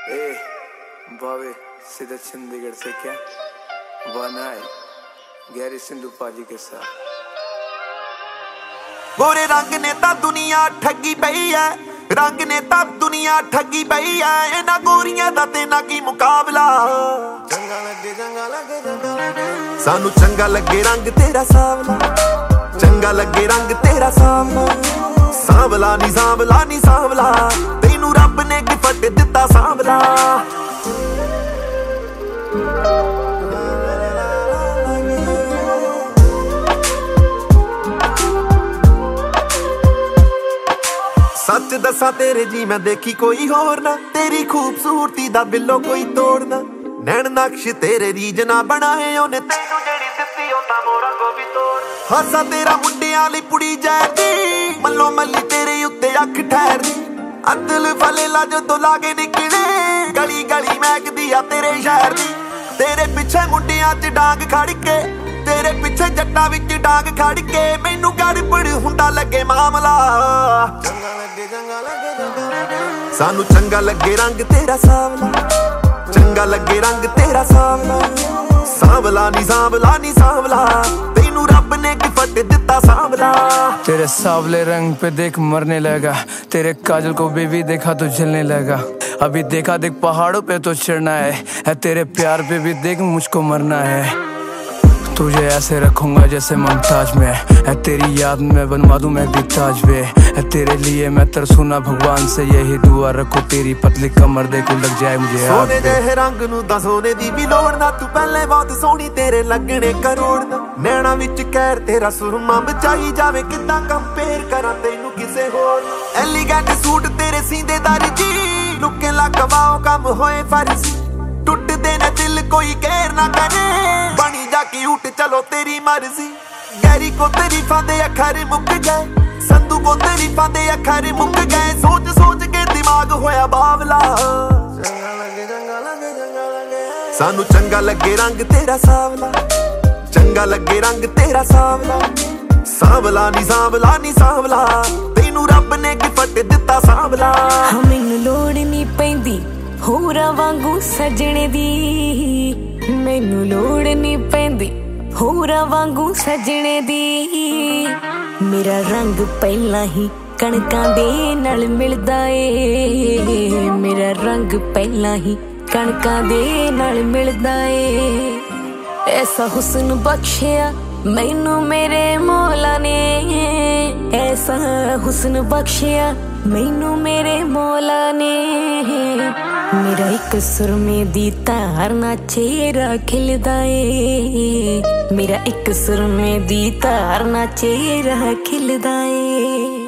ए बावे सीधा चंडीगढ़ से क्या बनाए गैरी सिंधु पाजी के साथ। गोरे रंग ने ता दुनिया ठगी पई है, रंग ने ता दुनिया ठगी पई है। इन्हां गोरियां दा ते ना की मुकाबला। सानू चंगा लगे रंग तेरा सावला, चंगा लगे रंग तेरा सावला। सांवला नी सांवला नी सांवला, तैनू रब ने गिफ्ट दिता सांवला। सच दसा तेरे जी मैं देखी कोई होर ना, तेरी खूबसूरती दा बिल्लो कोई तोड़ना। नैन नक्श तेरे रीज ना बनाए ओने, तैनू जेड़ी दित्ती ओ तां मोरा को भी तोड़। हासा तेरा मुंडियां लई पुड़ी जाती, मल्लो मल्ली तेरे उत्ते अख ठहरदी। अदल फले ला जदों लागे निकले, गली गली महकदी आ तेरे शहर दी। तेरे पिछे मुंडियां च डांग खड़ के, तेरे पिछे जट्टां विच डांग खड़ के। मैनू गड़बड़ हुंदा लगे मामला। सानू चंगा लगे रंग तेरा सावला, चंगा लगे रंग तेरा सावला। सांवला नी सांवला नी सांवला, तैनू रब ने गिफ्ट दिता सांवला। तेरे सावले रंग पे देख मरने लगा, तेरे काजल को बेबी देखा तो जलने लगा। अभी देखा देख पहाड़ों पे तो चढ़ना है, तेरे प्यार पे भी देख मुझको मरना है। तुझे ऐसे रखूंगा जैसे मुमताज में, तेरी याद में बनवा दूं मैं भी ताज वे। तेरे लिए मैं तरसूं ना भगवान से, यही दुआ रखो तेरी पतली कमर देखो लग जाए मुझे आग। सोने जैसे रंग नू तां सोने दी भी लोड़ ना, तू पहले बहुत सोहनी तेरे लगने करोड़ ना। नैना विच कहर तेरा सुरमा बचाई जावे, किद्दां कंपेयर करा तैनू किसे होर। एलिगेंट सूट तेरे सींदे दर्जी, लुके लगवाओ कम होए फर्जी। टुटदे ने दिल कोई कहर ना करे, बनी जा की उठ चलो तेरी मर्जी। गैरी को तारीफां दे अखर मुक गए, संधू को तारीफां दे अखर मुक गए। सोच सोच के दिमाग होया बावला। सानू चंगा लगे रंग तेरा सावला, चंगा लगे रंग तेरा सावला। सांवला नी सांवला नी सांवला, तैनू रब ने गिफ्ट दिता सांवला। मैनू लोड़ नी पैंदी होरां वांगू सजणे दी, मैनू लोड़ नी पैंदी होरां वांगू सजणे दी। मेरा रंग पहला ही कणकां दे नाल मिलदा ए, मेरा रंग पहला ही कणकां दे नाल मिलदा ए। ऐसा हुस्न बख्शिया मैनू मेरे मौला ने, ऐसा हुस्न बख्शिया मैनू मेरे मौला ने। मेरा एक सुरमे दी तार ना चेहरा खिलदा ए, मेरा एक सुरमे दी तार ना चेहरा खिलदा ए।